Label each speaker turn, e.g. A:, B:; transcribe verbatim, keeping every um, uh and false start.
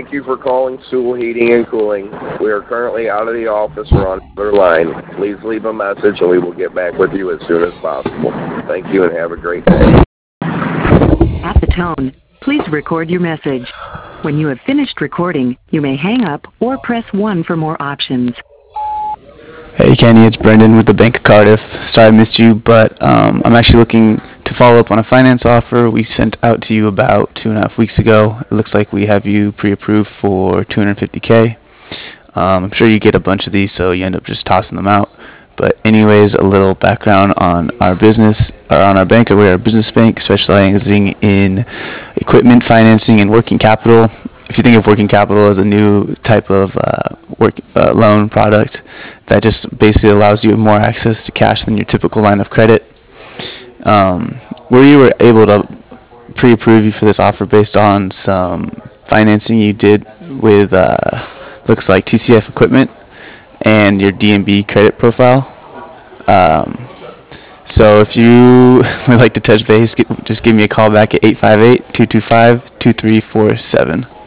A: thank you for calling Sewell Heating and Cooling. We are currently out of the office or on another line. Please leave a message and we will get back with you as soon as possible. Thank you and have a great day.
B: At the tone, please record your message. When you have finished recording, you may hang up or press one for more options.
C: Hey Kenny, it's Brendan with the Bank of Cardiff. Sorry I missed you, but um, I'm actually looking to follow up on a finance offer we sent out to you about two and a half weeks ago. It looks like we have you pre-approved for two hundred fifty K. Um, I'm sure you get a bunch of these, so you end up just tossing them out. But anyways, a little background on our business, or on our bank. We're a business bank specializing in equipment financing and working capital. If you think of working capital as a new type of uh, work uh, loan product that just basically allows you more access to cash than your typical line of credit. Um, we were able to pre-approve you for this offer based on some financing you did with, uh, looks like T C F Equipment and your D N B credit profile. Um, so if you would like to touch base, just give me a call back at eight five eight, two two five, two three four seven.